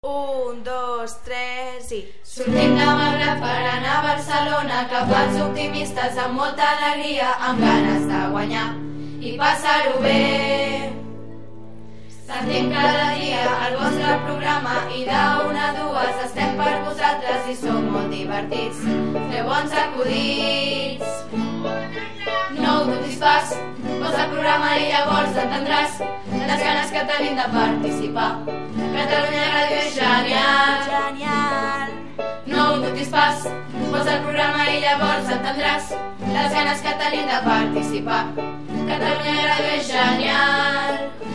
1, 2, 3 i... Sortim de Malgrat per anar a Barcelona, cap als optimistes amb molta alegria, amb ganes de guanyar i passar-ho bé. Sentim cada dia el vostre programa i d'1 a 2 estem per vosaltres i som molt divertits. Feu bons acudits, no ho dubtis pas, posa el programa i llavors entendràs les ganes que tenim de participar. Catalunya Ràdio és genial, Genial! no ho dubtis pas, posa el programa i llavors entendràs les ganes que tenim de participar. Catalunya Ràdio és genial.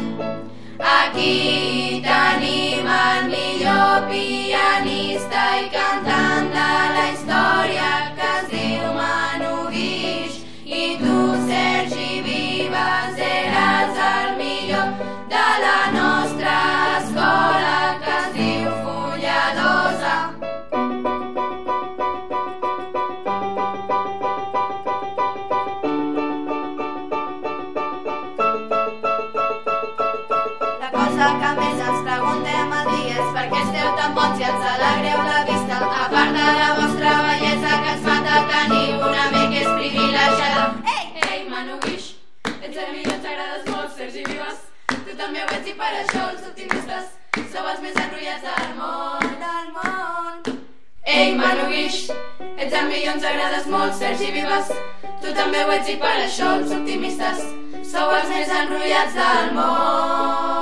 Aquí tenim el millor pianista i cantant de la història que es diu Manu Guix. I tu, Sergi Vives, eres el millor de la nostra escola que es diu Folladosa. La cosa que més ens preguntem al dia és per què esteu tan bons i ens alegreu la vista. A part de la vostra bellesa que ens mata, teniu una ment que és privilegiada. Ei, Manu Guix, ets el millor, ens agrades molt, Sergi Vives. Tu també ho ets i per això els optimistes sou els més enrotllats del món. Ei, Manu Guix, ets el millor, ens agrades molt, Sergi Vives. Tu també ho ets i per això els optimistes sou els més enrotllats del món.